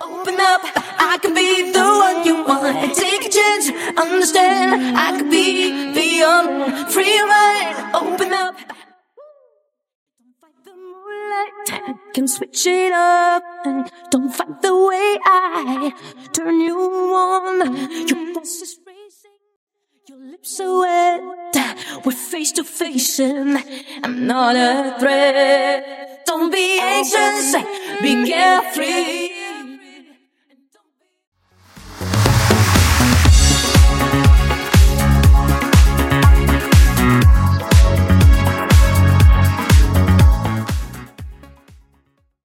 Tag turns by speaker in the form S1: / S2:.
S1: Open up, I can be the one you want. Take a chance, understand. I could be beyond free your mind. Open up. Don't fight the moonlight, can switch it up. And don't fight the way I turn you on. Your pulse is racing, your lips are wet. We're face to face and I'm not a threat. Don't be anxious, be carefree.